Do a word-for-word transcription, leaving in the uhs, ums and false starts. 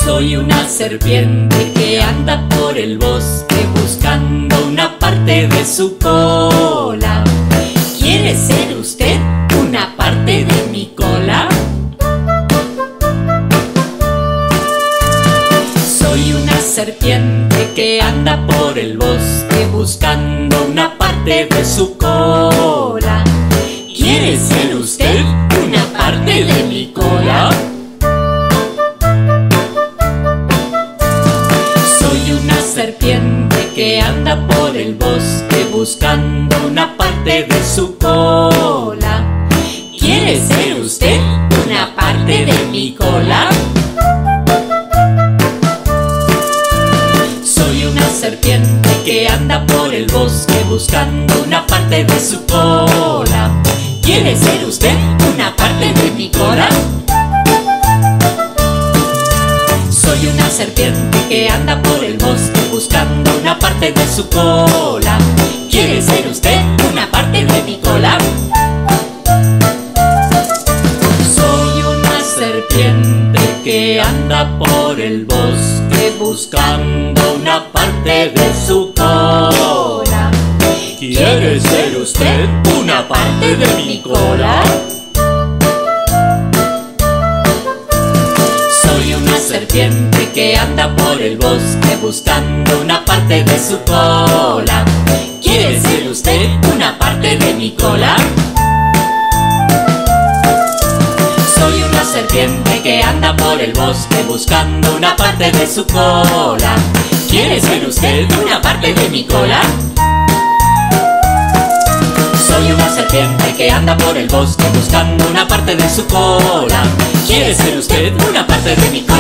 Soy una serpiente que anda por el bosque buscando una parte de su cola. ¿Quiere ser usted una parte de mi cola? Soy una serpiente que anda por el bosque buscando una parte de su cola. ¿Quiere ser usted una parte de mi cola? Soy una serpiente que anda por el bosque buscando una parte de su cola. ¿Quiere ser usted una parte de mi cola? Soy una serpiente que anda por el bosque buscando una parte de su cola. ¿Quiere ser usted una parte de mi cola? Soy una serpiente que anda por el bosque buscando una parte de su cola. ¿Quiere ser usted una parte de mi cola? Soy una serpiente que anda por el bosque buscando una parte de su cola. ¿Quiere ser usted una parte de mi cola? Soy una serpiente que anda por el bosque buscando una parte de su cola. ¿Quiere ser usted una parte de mi cola? Soy una serpiente que anda por el bosque buscando una parte de su cola. ¿Quiere ser usted una parte de mi cola? Soy una serpiente que anda por el bosque buscando una parte de su cola. ¿Quiere ser usted una parte de mi cola?